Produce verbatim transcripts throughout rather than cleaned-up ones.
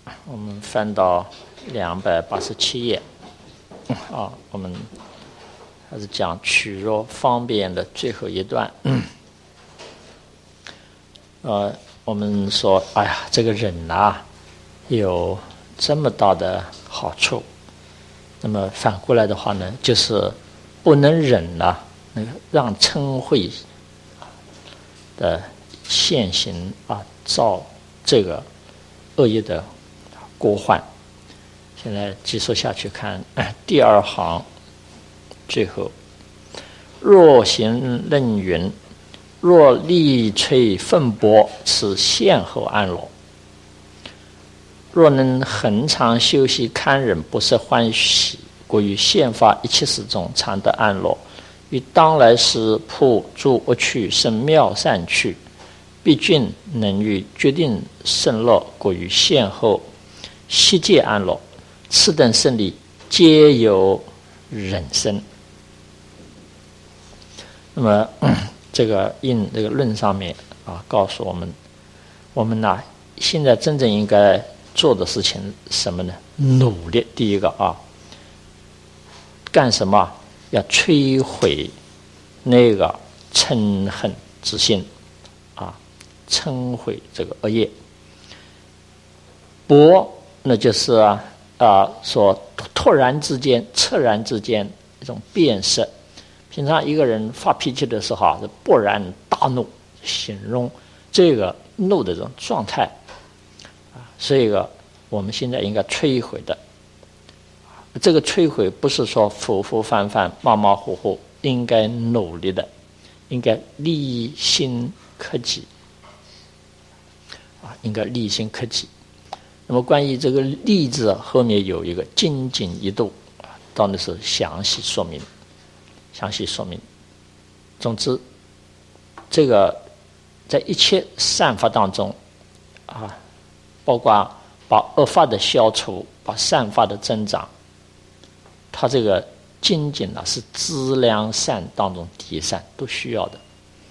我们翻到两百八十七页啊，我们还是讲取若方便的最后一段。呃，我们说，哎呀，这个忍啊，有这么大的好处。那么反过来的话呢，就是不能忍啊，那个让嗔恚的现行啊，造这个恶业的过患。现在继续下去看第二行最后，若行任云，若力摧愤薄，此现后安乐。若能恒常修习堪忍，不设欢喜，故于现发一切事中常得安乐。于当来时破诸恶趣生妙善趣，必尽能于决定胜乐，故于现后悉界安乐。此等胜利皆由忍生。那么这个印这个论上面啊，告诉我们，我们呢现在真正应该做的事情什么呢？努力。第一个啊，干什么？要摧毁那个嗔恨之心啊，嗔毁这个恶业。薄，那就是啊啊，说突然之间、彻然之间一种变色。平常一个人发脾气的时候啊，是勃然大怒，形容这个怒的这种状态啊，这个我们现在应该摧毁的。这个摧毁不是说浮浮泛泛、马马虎虎，应该努力的，应该立心克己啊，应该立心克己。那么关于这个“立”字后面有一个精进一度啊，到那时候详细说明，详细说明。总之，这个在一切善法当中啊，包括把恶法的消除，把善法的增长，它这个精进呢是资粮善当中第一善，都需要的。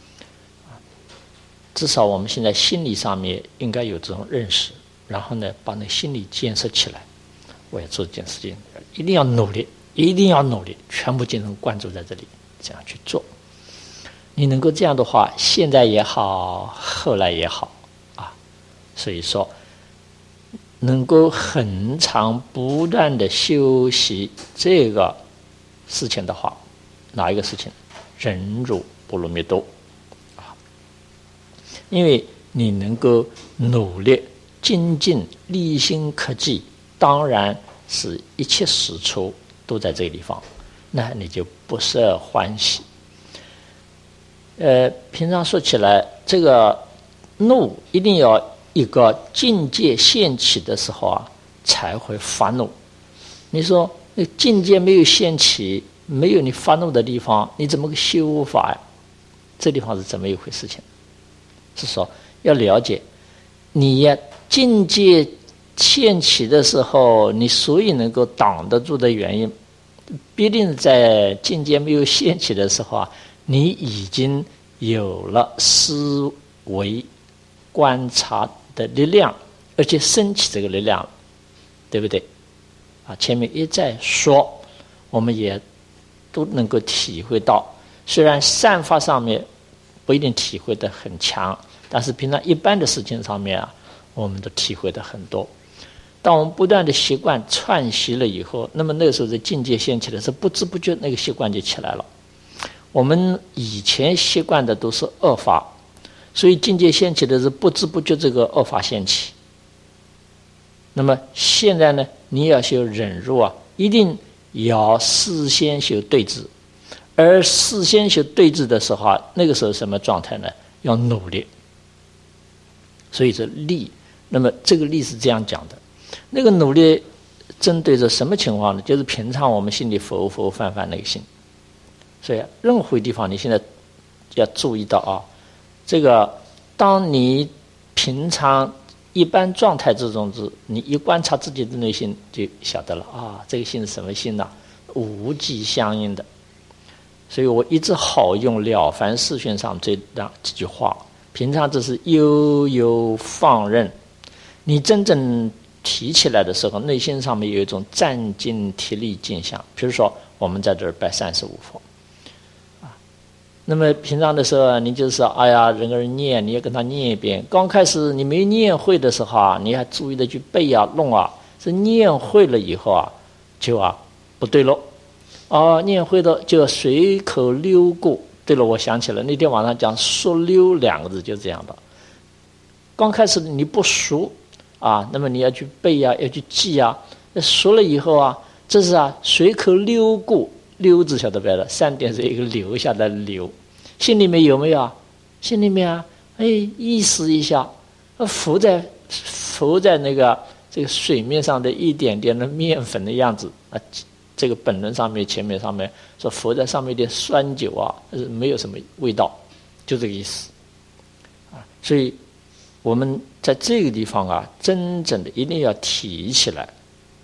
至少我们现在心理上面应该有这种认识。然后呢，把那心理建设起来。我要做这件事情，一定要努力，一定要努力，全部精神关注在这里，这样去做。你能够这样的话，现在也好，后来也好啊。所以说，能够很长不断的修习这个事情的话，哪一个事情？忍辱波罗蜜多啊，因为你能够努力。精进立心克己，当然是一切使处都在这个地方，那你就不设欢喜。呃，平常说起来，这个怒一定要一个境界现起的时候啊，才会发怒。你说那境界没有现起，没有你发怒的地方，你怎么个修法呀？这地方是怎么一回事情？是说要了解，你也。境界现起的时候，你所以能够挡得住的原因，必定在境界没有现起的时候啊，你已经有了思维观察的力量，而且升起这个力量了，对不对？啊，前面一再说，我们也都能够体会到，虽然善法上面不一定体会得很强，但是平常一般的事情上面啊。我们都体会的很多。当我们不断的习惯串习了以后，那么那个时候的境界现起的时候，不知不觉那个习惯就起来了。我们以前习惯的都是恶法，所以境界现起的时候，不知不觉这个恶法现起。那么现在呢，你要修忍辱啊，一定要事先修对治，而事先修对治的时候啊，那个时候什么状态呢？要努力。所以这力。那么这个力是这样讲的，那个努力针对着什么情况呢？就是平常我们心里浮浮泛泛那个心。所以任何地方你现在要注意到啊，这个当你平常一般状态之中之，你一观察自己的内心就晓得了啊，这个心是什么心呢、啊？无记相应的。所以我一直好用《了凡四训》上这两几句话，平常这是悠悠放任。你真正提起来的时候，内心上面有一种战兢提力静想。比如说我们在这儿拜三十五佛啊，那么平常的时候你就是哎呀人跟人念，你也跟他念一遍。刚开始你没念会的时候啊，你还注意的去背啊弄啊，这念会了以后啊就啊不对喽啊，念会的就随口溜过。对了，我想起了那天晚上讲说溜两个字就这样的。刚开始你不熟啊，那么你要去背啊，要去记啊。那熟了以后啊，这是啊随口溜过，溜字晓得不晓得？三点是一个留下的留，心里面有没有啊？心里面啊，哎，意识一下，浮在浮在那个这个水面上的一点点的面粉的样子啊。这个本轮上面前面上面说浮在上面一点酸酒啊，没有什么味道，就这个意思啊。所以我们在这个地方啊，真正的一定要提起来，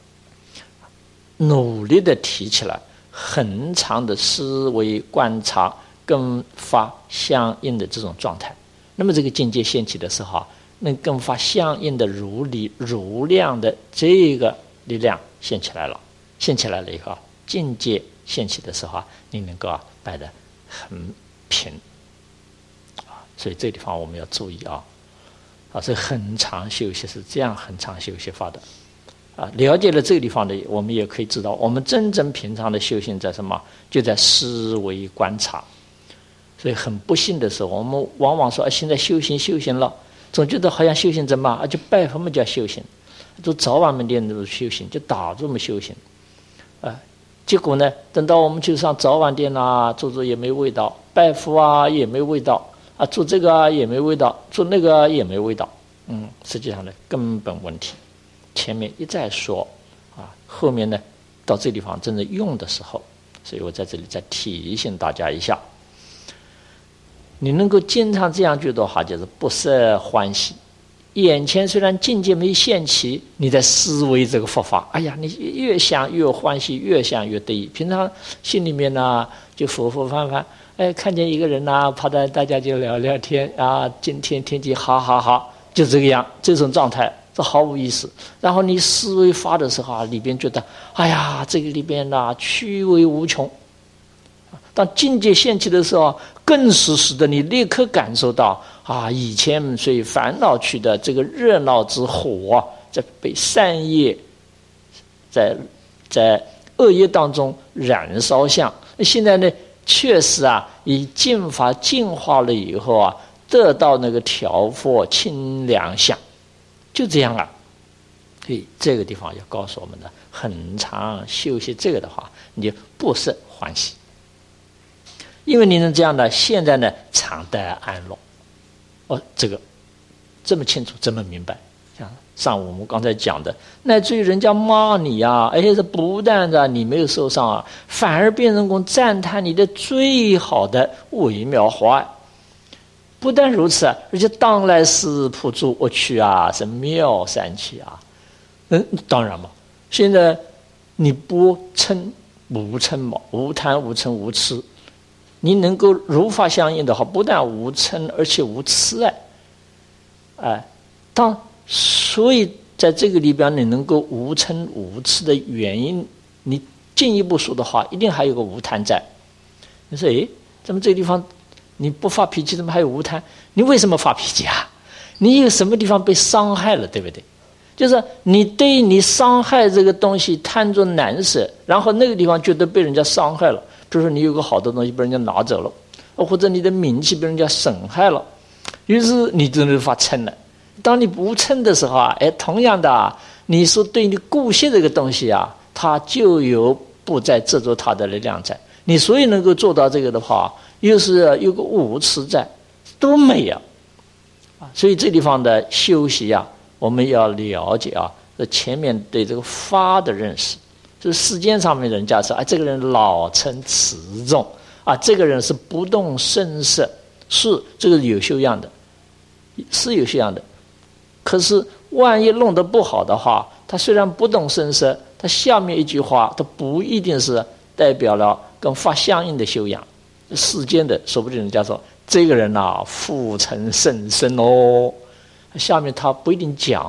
努力的提起来，很长的思维观察跟发相应的这种状态。那么这个境界现起的时候啊，能跟发相应的如理如量的这个力量现起来了。现起来了以后，境界现起的时候啊，你能够啊摆得很平啊，所以这个地方我们要注意啊，啊，所以很长修习是这样很长修习法的啊。了解了这个地方的，我们也可以知道，我们真正平常的修行在什么？就在思维观察。所以很不幸的时候，我们往往说，啊，现在修行修行了，总觉得好像修行怎么啊，就拜佛们叫修行，就早晚门店都修行，就打坐么修行。啊，结果呢？等到我们去上早晚店啊，做做也没味道，拜佛啊也没味道啊，做这个啊也没味道，做那个啊也没味道。嗯，实际上呢，根本问题，前面一再说啊，后面呢，到这地方真正用的时候，所以我在这里再提醒大家一下，你能够经常这样觉得话，就是不胜欢喜。眼前虽然境界没现起，你在思维这个佛法，哎呀，你越想越欢喜，越想越得意。平常心里面呢就佛佛翻翻，哎，看见一个人呐，跑到大家就聊聊天啊，今天天气好好好，就这个样，这种状态，这毫无意思。然后你思维发的时候啊，里边觉得，哎呀，这个里边呐趣味无穷。当境界现起的时候，更是使得你立刻感受到啊，以前随烦恼去的这个热闹之火啊，在被善业在在恶业当中燃烧相。现在呢，确实啊，以净法净化了以后啊，得到那个调伏清凉相，就这样啊。所以这个地方要告诉我们的，很长修习这个的话，你就不胜欢喜。因为你能这样的，现在呢常得安乐。哦，这个这么清楚，这么明白。像上午我们刚才讲的，乃至于人家骂你啊，而且是不但的你没有受伤啊，反而变成功赞叹你的最好的微妙华爱。不但如此啊，而且当来是普助我去啊，是妙善气啊。嗯，当然嘛，现在你不嗔无嗔嘛，无贪无嗔无痴。你能够如法相应的话，不但无嗔，而且无痴爱，哎，当所以在这个里边，你能够无嗔无痴的原因，你进一步说的话，一定还有个无贪在。你说，哎，怎么这个地方你不发脾气，怎么还有无贪？你为什么发脾气啊？你有什么地方被伤害了，对不对？就是你对你伤害这个东西贪着难舍，然后那个地方觉得被人家伤害了。比如说你有个好的东西被人家拿走了，或者你的名气被人家损害了，于是你就能发嗔了。当你不嗔的时候啊，哎，同样的啊，你说对你顾惜这个东西啊，它就有不再执着它的力量在。你所以能够做到这个的话，又是有个无痴在，多美啊！啊，所以这地方的修习啊，我们要了解啊，这前面对这个发的认识。就是世间上面人家说，啊，这个人老成持重啊，这个人是不动声色，是这个有修养的，是有修养的。可是万一弄得不好的话，他虽然不动声色，他下面一句话，他不一定是代表了跟发相应的修养。世间的说不定人家说这个人呐、啊，负成甚深哦，下面他不一定讲，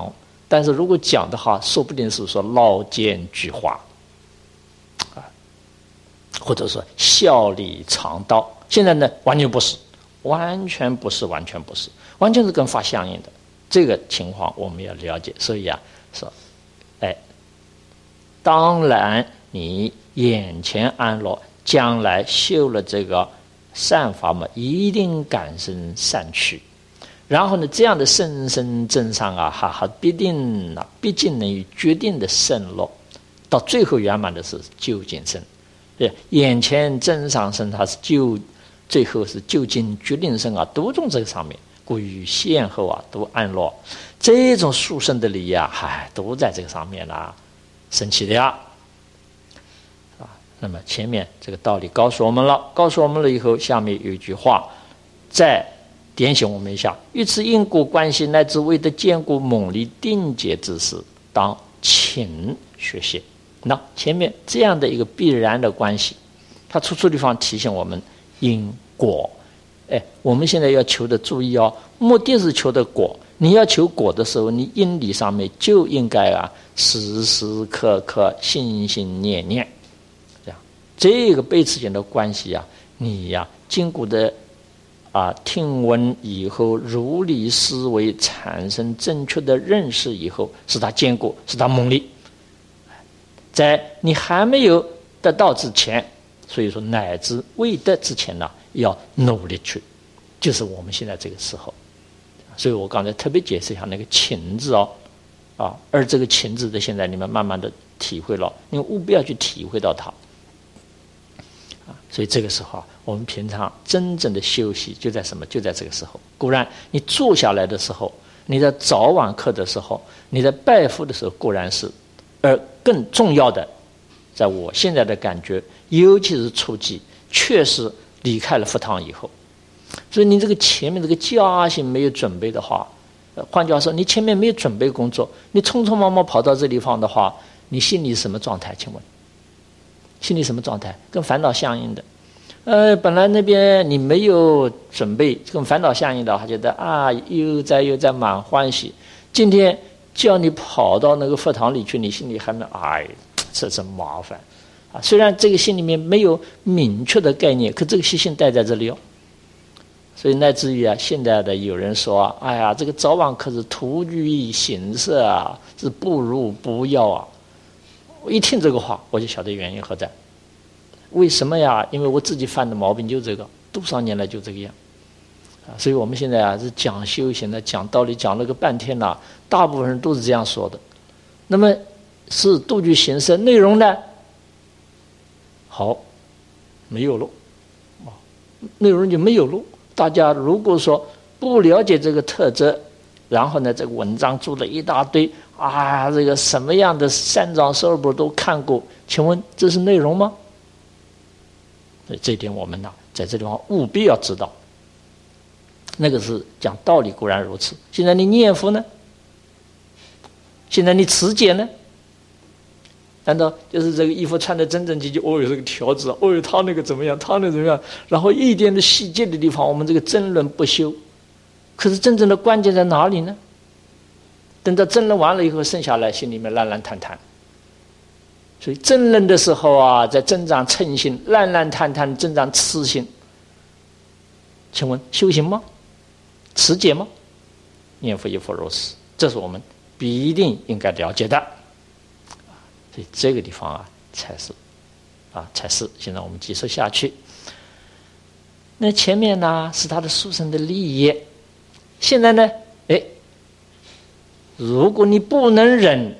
但是如果讲的话，说不定是说老奸巨猾啊，或者说笑里藏刀。现在呢，完全不是，完全不是，完全不是，完全是跟法相应的。这个情况我们要了解。所以啊，说，哎，当然你眼前安乐，将来修了这个善法嘛，一定感生善趣。然后呢，这样的甚深真上啊，哈哈，必定啊，毕竟能于决定的胜落，到最后圆满的是究竟生。对，眼前真上生，它是究，最后是究竟决定生啊，都从这个上面。故于先后啊，都安乐，这种殊胜的理呀、啊，嗨，都在这个上面啦，升起的呀。啊，那么前面这个道理告诉我们了，告诉我们了以后，下面有一句话，再点醒我们一下：与此因果关系乃至为得坚固猛力定解之时，当勤学习。那前面这样的一个必然的关系，它处处地方提醒我们因果。哎，我们现在要求的注意哦，目的是求的果。你要求果的时候，你因理上面就应该啊，时时刻刻心心念念，这样这个背刺间的关系啊，你呀、啊、经过的啊听闻以后，如理思维，产生正确的认识以后，使它坚固，使它猛力。在你还没有得到之前，所以说乃至未得之前呢，要努力去，就是我们现在这个时候。所以我刚才特别解释一下那个勤字哦，啊，而这个勤字的现在你们慢慢的体会了，你们务必要去体会到它。啊，所以这个时候啊，我们平常真正的休息就在什么？就在这个时候。固然你坐下来的时候，你在早晚课的时候，你在拜佛的时候固然是，而更重要的，在我现在的感觉，尤其是初级，确实离开了佛堂以后，所以你这个前面这个家心没有准备的话，呃，换句话说，你前面没有准备工作，你匆匆忙忙跑到这地方的话，你心里什么状态？请问，心里什么状态？跟烦恼相应的。呃，本来那边你没有准备，跟烦恼相应的，他觉得啊，悠哉悠哉蛮欢喜。今天叫你跑到那个佛堂里去，你心里还没哎，这真麻烦啊！虽然这个心里面没有明确的概念，可这个习性带在这里哦。所以乃至于啊，现在的有人说啊，哎呀，这个早晚课是徒具形色啊，是不如不要啊。我一听这个话，我就晓得原因何在。为什么呀？因为我自己犯的毛病就这个，多少年来就这个样啊。所以我们现在啊是讲修行的，讲道理，讲了个半天了、啊，大部分人都是这样说的。那么是度具形色，内容呢？好，没有了啊，内容就没有了。大家如果说不了解这个特质，然后呢，这个文章做了一大堆啊，这个什么样的三藏十二部都看过，请问这是内容吗？所以这一点我们呢，在这地方务必要知道。那个是讲道理固然如此，现在你念佛呢？现在你持戒呢？难道就是这个衣服穿得整整齐齐？哦哟，这个条子，哦哟，他那个怎么样？他那个怎么样？然后一点的细节的地方，我们这个争论不休。可是真正的关键在哪里呢？等到争论完了以后，剩下来心里面烂烂摊摊。所以争论的时候啊，在增长嗔心，烂烂摊摊增长痴心。请问修行吗？持戒吗？念佛亦复如此，这是我们必定应该了解的。所以这个地方啊，才是啊，才是现在我们继续下去。那前面呢是他的殊胜的利益，现在呢，哎，如果你不能忍，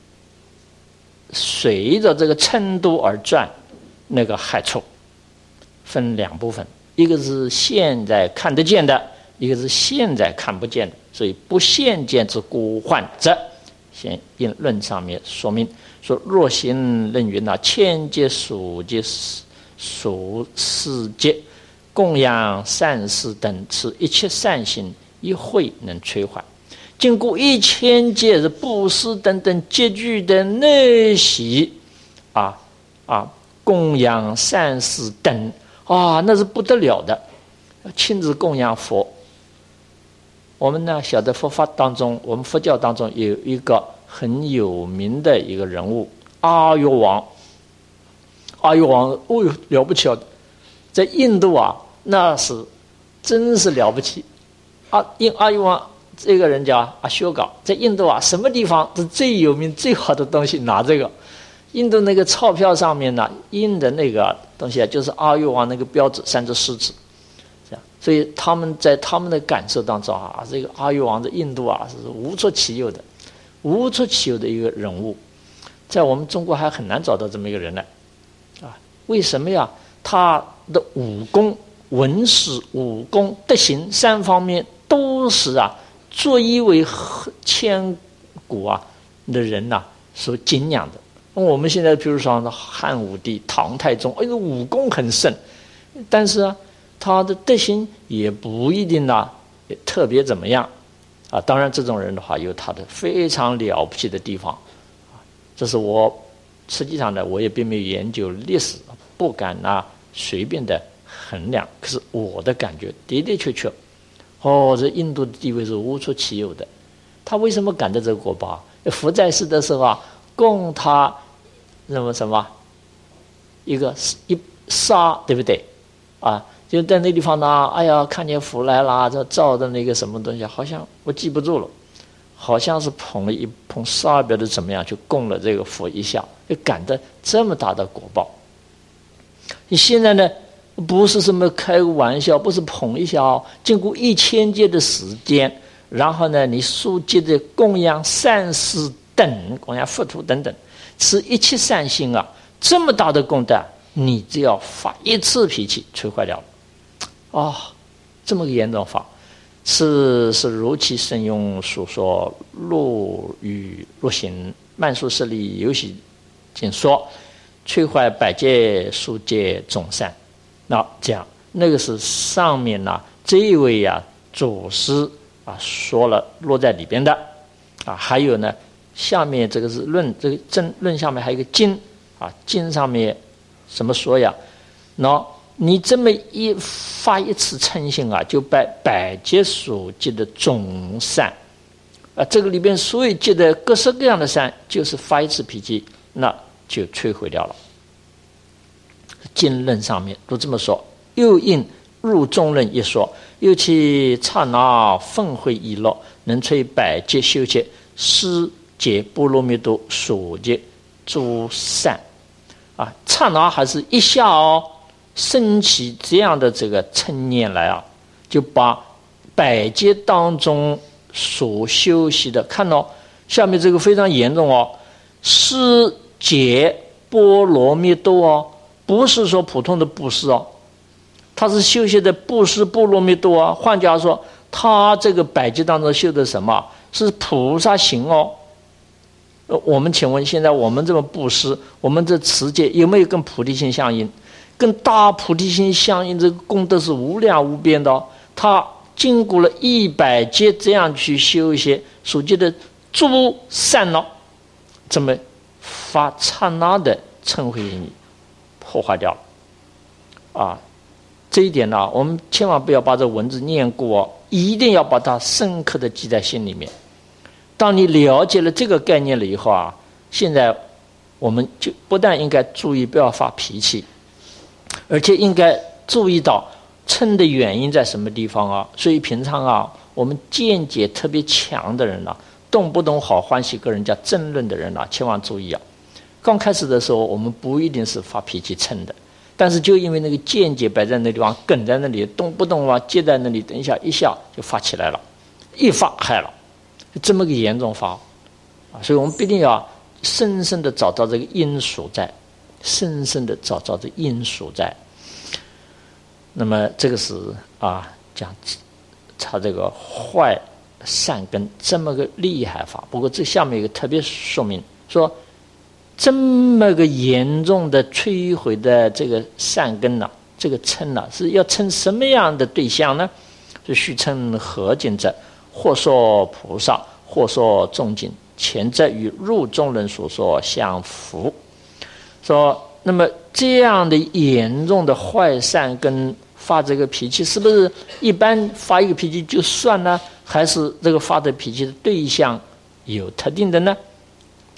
随着这个程度而转，那个害处分两部分，一个是现在看得见的，一个是现在看不见的。所以不现见之孤患者，先因论上面说明说，若行论云啊，千劫数劫数世劫供养善事等，此一切善行一会能摧坏。经过一千劫的布施等等戒具的内习啊啊，供养善事等啊，那是不得了的。亲自供养佛，我们呢晓得佛法当中，我们佛教当中有一个很有名的一个人物阿育王。阿育王，哦哟，了不起啊！在印度啊，那是真是了不起。阿印阿育王这个人叫阿修嘎，在印度啊，什么地方是最有名、最好的东西拿这个。印度那个钞票上面呢，印的那个东西啊，就是阿育王那个标志，三只狮子。这样，所以他们在他们的感受当中啊，这个阿育王在印度啊是无出其右的，无出其右的一个人物，在我们中国还很难找到这么一个人呢。啊，为什么呀？他的武功、文史、武功、德行三方面都是啊，足以为千古啊的人呐、啊、所敬仰的。我们现在比如说汉武帝、唐太宗，哎呦，武功很盛，但是啊，他的德行也不一定啊特别怎么样啊。当然，这种人的话有他的非常了不起的地方啊。这是我实际上呢，我也并没有研究历史，不敢啊随便的衡量。可是我的感觉的的确确，哦，这印度的地位是无出其右的。他为什么赶在这个国宝？佛在世的时候啊，供他什么什么一个一沙，对不对啊？就在那地方呢，哎呀，看见佛来了，这照的那个什么东西，好像我记不住了，好像是捧了一捧沙表的怎么样，就供了这个佛一下，就赶得这么大的果报。你现在呢，不是什么开个玩笑，不是捧一下哦，经过一千届的时间，然后呢，你书记的供养善事等，供养佛土等等，是一切善心啊，这么大的功德，你只要发一次脾气，吹坏掉了。哦，这么个严重法，是是如其圣庸所说，若与若行，慢速势力有喜经说，摧坏百劫数劫众善。那这样，那个是上面呢、啊、这一位呀、啊、祖师啊说了落在里边的啊，还有呢下面这个是论，这个正论下面还有一个经啊，经上面怎么说呀？那你这么一发一次嗔心啊，就把百劫所积的众善啊，这个里边所有积的各式各样的善，就是发一次脾气，那就摧毁掉了。经论上面都这么说，又应入中论一说，又其刹那愤恚已落，能摧百劫修劫，施解波罗蜜多所结诸善啊，刹那还是一下哦，升起这样的这个嗔念来啊，就把百劫当中所修习的，看到、哦、下面这个非常严重哦，施解波罗蜜多哦，不是说普通的布施哦，他是修习的布施波罗蜜多啊。换句话说，他这个百劫当中修的什么？是菩萨行哦。我们请问，现在我们这么布施，我们这持戒有没有跟菩提心相应？跟大菩提心相应，这个功德是无量无边的、哦。他经过了一百劫这样去修一些所记的诸善哦，这么发刹那的嗔恚你破坏掉了啊！这一点呢，我们千万不要把这文字念过、哦，一定要把它深刻的记在心里面。当你了解了这个概念了以后啊，现在我们就不但应该注意不要发脾气，而且应该注意到嗔的原因在什么地方啊。所以平常啊，我们见解特别强的人啊，动不动好欢喜跟人家争论的人啊，千万注意啊。刚开始的时候，我们不一定是发脾气嗔的，但是就因为那个见解摆在那地方，梗在那里，动不动啊接在那里，等一下一下就发起来了，一发害了。这么个严重法啊，所以我们必定要深深的找到这个因所在，深深的找到这个因所在。那么这个是啊，讲他这个坏善根这么个厉害法。不过这下面有个特别说明，说这么个严重的摧毁的这个善根呢、啊，这个嗔呢、啊，是要嗔什么样的对象呢？是须称何境者？或说菩萨，或说众境，前者与入中人所说相符。说，那么这样的严重的坏善根发这个脾气，是不是一般发一个脾气就算呢？还是这个发的脾气的对象有特定的呢？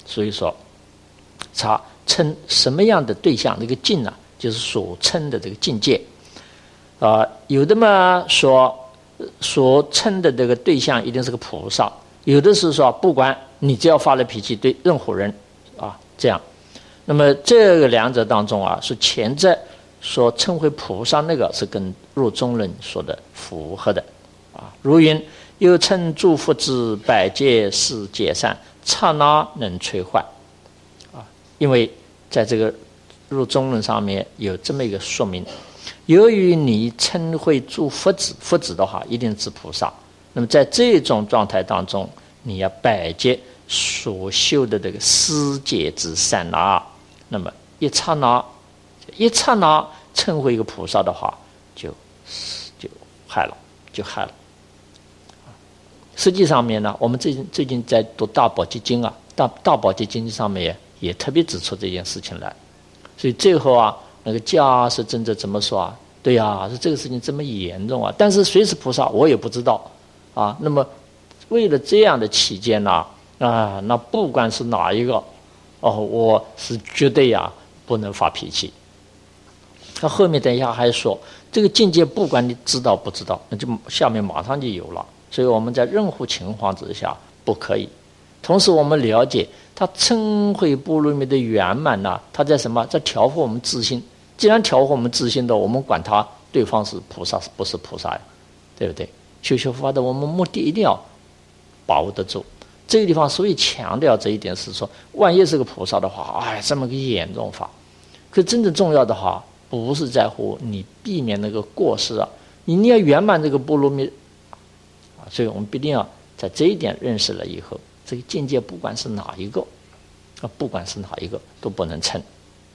所以说，他称什么样的对象？那个境啊，就是所称的这个境界啊、呃。有的嘛说，所称的这个对象一定是个菩萨；有的是说，不管你只要发了脾气，对任何人啊这样。那么这个两者当中啊，是前者所称为菩萨那个是跟入中论说的符合的啊。如云又称诸佛之百劫世界善，刹那能摧坏啊。因为在这个入中论上面有这么一个说明，由于你称谓诸佛子，佛子的话一定指菩萨。那么在这种状态当中，你要百劫所修的这个世界之善那，那么一刹那，一刹那称为一个菩萨的话，就就害了，就害了。实际上面呢，我们最近最近在读大宝积经啊，大大宝积经上面也也特别指出这件事情来。所以最后啊，那个迦叶尊者怎么说啊？对呀、啊，说这个事情这么严重啊，但是谁是菩萨我也不知道啊。那么为了这样的起见呢、啊，啊，那不管是哪一个，哦，我是绝对呀、啊、不能发脾气。那后面等一下还说，这个境界不管你知道不知道，那就下面马上就有了。所以我们在任何情况之下不可以。同时我们了解他称谓波罗蜜的圆满呢、啊，他在什么？在调和我们自心。既然调和我们自心的，我们管他对方是菩萨不是菩萨呀，对不对？修修佛法的我们目的一定要把握得住。这个地方所以强调这一点是说，万一是个菩萨的话，哎，这么个严重法。可真正重要的话，不是在乎你避免那个过失啊，你要圆满这个波罗蜜。所以我们必定要在这一点认识了以后，这个境界不管是哪一个啊，不管是哪一个都不能称。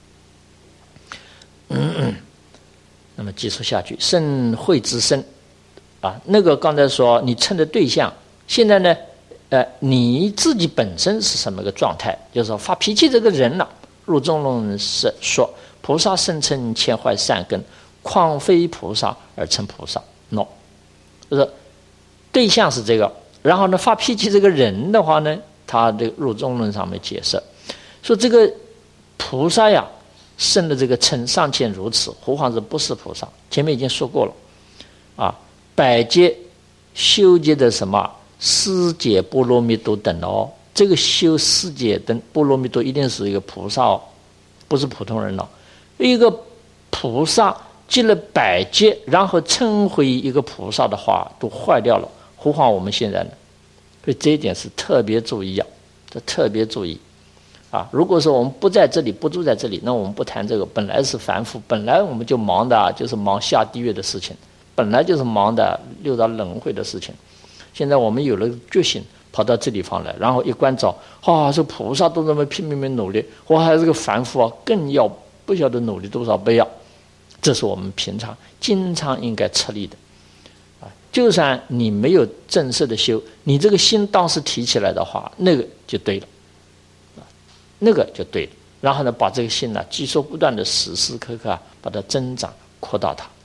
嗯嗯，那么继续下去，甚慧之身啊，那个刚才说你称的对象，现在呢，呃，你自己本身是什么个状态？就是说发脾气这个人了、啊。入中论是说，菩萨甚称千坏善根，况非菩萨而称菩萨 ？no， 就是。对象是这个，然后呢，发脾气这个人的话呢，他这个入中论上面解释说，这个菩萨呀，生的这个称尚且如此，何况是不是菩萨？前面已经说过了，啊，百劫修结的什么世界波罗蜜多等哦，这个修世界等波罗蜜多一定是一个菩萨哦，不是普通人哦，一个菩萨积了百劫，然后称回一个菩萨的话，都坏掉了。何况我们现在呢？所以这一点是特别注意啊，这特别注意啊！如果说我们不在这里，不住在这里，那我们不谈这个。本来是凡夫，本来我们就忙的就是忙下地狱的事情，本来就是忙的六道轮回的事情。现在我们有了觉醒，跑到这地方来，然后一关照，啊，这菩萨都这么拼命命努力，我还是个凡夫啊，更要不晓得努力多少倍啊！这是我们平常经常应该吃力的。就算你没有正式的修，你这个心当时提起来的话，那个就对了，那个就对了。然后呢，把这个心呢，继续不断的时时刻刻啊，把它增长扩大它。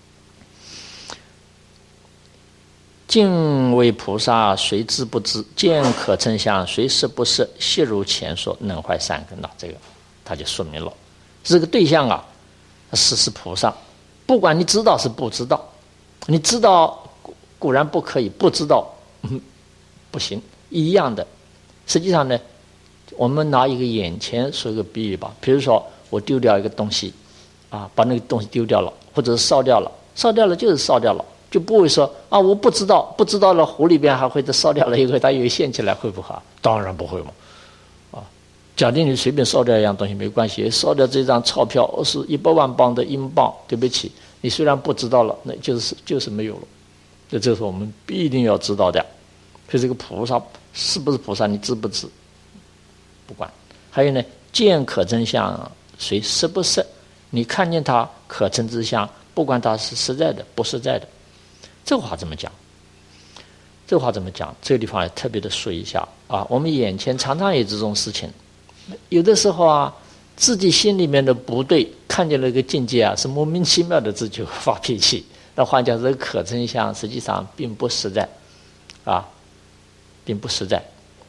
敬畏菩萨，谁知不知？见可称相，谁是不是？悉如前说，能坏善根了。这个他就说明了，这个对象啊，是是菩萨，不管你知道是不知道，你知道。固然不可以，不知道，嗯，不行，一样的。实际上呢，我们拿一个眼前说一个比喻吧，比如说我丢掉一个东西，啊，把那个东西丢掉了，或者是烧掉了，烧掉了就是烧掉了，就不会说啊，我不知道，不知道了，湖里边还会再烧掉了以后，它又现起来，会不会？当然不会嘛，啊，假定你随便烧掉一样东西没关系，烧掉这张钞票是一百万磅的英镑，对不起，你虽然不知道了，那就是就是没有了。这就是我们必定要知道的。所以这个菩萨是不是菩萨，你知不知？不管。还有呢，见可真相，谁是不是？你看见他可称之相，不管他是实在的不实在的。这话怎么讲？这话怎么讲？这个地方也特别的说一下啊。我们眼前常常有这种事情，有的时候啊，自己心里面的不对，看见了一个境界啊，是莫名其妙的自己会发脾气。那换讲，这个可真相实际上并不实在，啊，并不实在，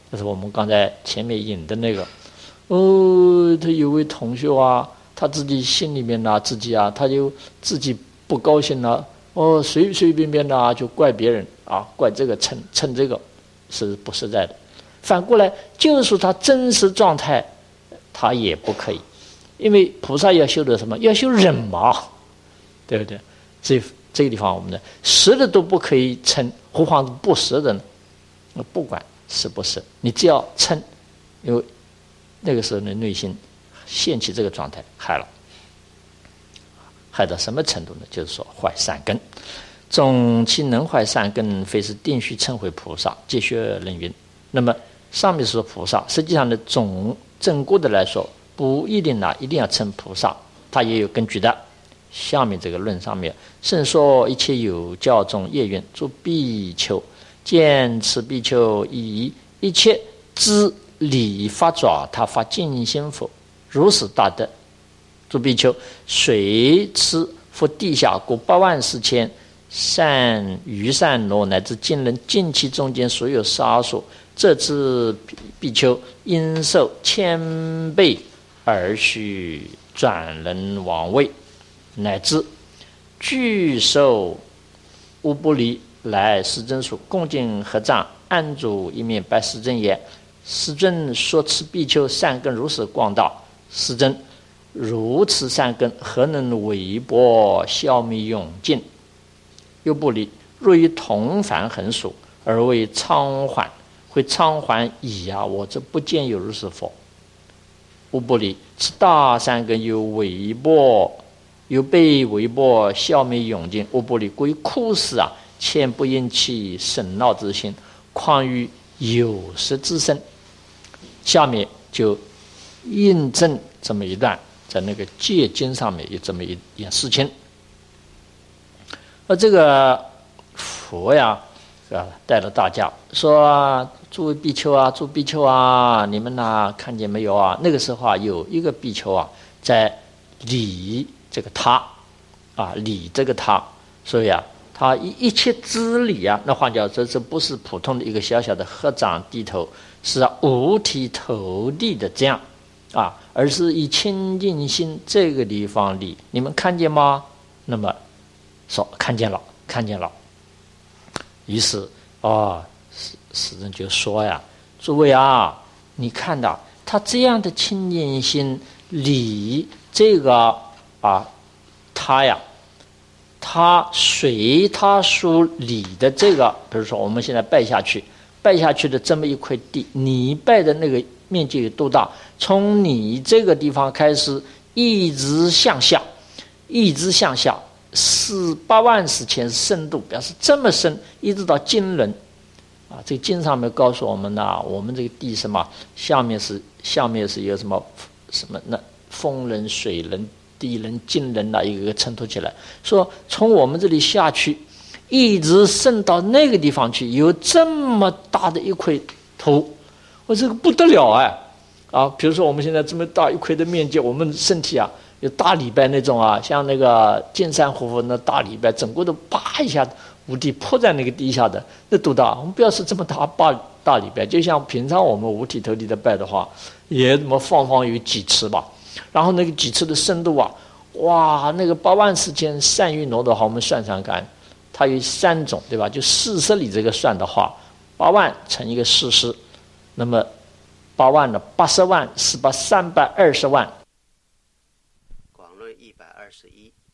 就是我们刚才前面引的那个。哦，他有位同学啊，他自己心里面呢、啊，自己啊，他就自己不高兴了、啊，哦，随随便便的、啊、就怪别人啊，怪这个蹭蹭这个，是不实在的。反过来，就是说他真实状态，他也不可以，因为菩萨要修的什么？要修忍嘛，对不对？这这个地方我们的实的都不可以称，何况是不实的呢？不管是不是，你只要称，因为那个时候呢，内心现起这个状态，害了，害到什么程度呢？就是说坏善根。总其能坏善根，非是定须称为菩萨。戒学人云。那么上面说菩萨，实际上呢，总正过的来说，不一定呢，一定要称菩萨，它也有根据的。下面这个论上面，圣说一切有教中业缘，诸比丘见此比丘以一切知理发爪，他发尽心否？如是大德，诸比丘随持复地下过八万四千善余善罗乃至今人尽其中间所有杀术，这次比丘因受千倍而须转人王位，乃至具受乌不离来世尊属，共进合掌，按住一面，拜世尊言：世尊说此比丘善根如此广大，世尊如此善根，何能微薄消灭永尽？又不离若于同凡恒数，而为偿还，会偿还矣啊！我这不见有如是佛。无不离此大善根有微薄，有被微薄消灭永尽。无不离故于苦事啊，前不应起生恼之心，况于有识之身。下面就印证这么一段，在那个戒经上面有这么一件事情。而这个佛呀，啊，带了大家说：“诸位比丘啊，诸比丘啊，你们呐、啊、看见没有啊？那个时候啊，有一个比丘啊，在理这个他，啊，理这个他，所以啊，他一一切知理啊，那换句话说，这不是普通的一个小小的合掌低头，是啊五体投地的这样啊，而是以清净心这个地方理，你们看见吗？那么说看见了，看见了。于是哦，世世尊就说呀，诸位啊，你看到他这样的清净心理这个啊，他呀，他随他所理的这个，比如说我们现在拜下去，拜下去的这么一块地，你拜的那个面积有多大？从你这个地方开始，一直向下，一直向下。四八万四千深度，表示这么深，一直到经人啊。这个经上面告诉我们呢，我们这个地什么，下面是下面是有什么什么那风人、水人、地人、经人啊，一个个衬托起来，说从我们这里下去，一直渗到那个地方去，有这么大的一块土，我这个不得了哎啊！比如说我们现在这么大一块的面积，我们身体啊。有大礼拜那种啊，像那个金山活佛那大礼拜，整个都啪一下五体扑在那个地下的，那多大？我们不要是这么大大大礼拜，就像平常我们五体投地的拜的话，也怎么放放有几尺吧。然后那个几尺的深度啊，哇，那个八万四千善于挪的话，我们算算看，它有三种，对吧？就四十里这个算的话，八万乘一个四十，那么八万呢，八十万，四百三百二十万。 广论一百二十一。